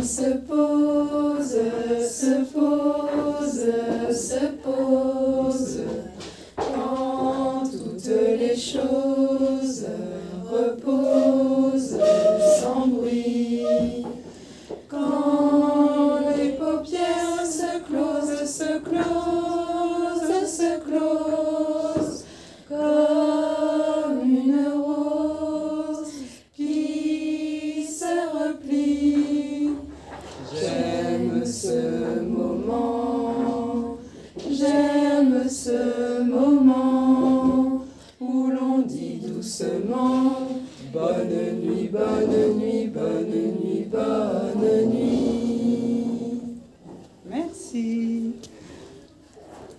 se pose, se pose, se pose, quand toutes les choses reposent sans bruit, quand les paupières se closent, se closent, se closent, comme une rose qui se replie. J'aime ce moment, j'aime ce moment où l'on dit doucement bonne nuit, bonne nuit.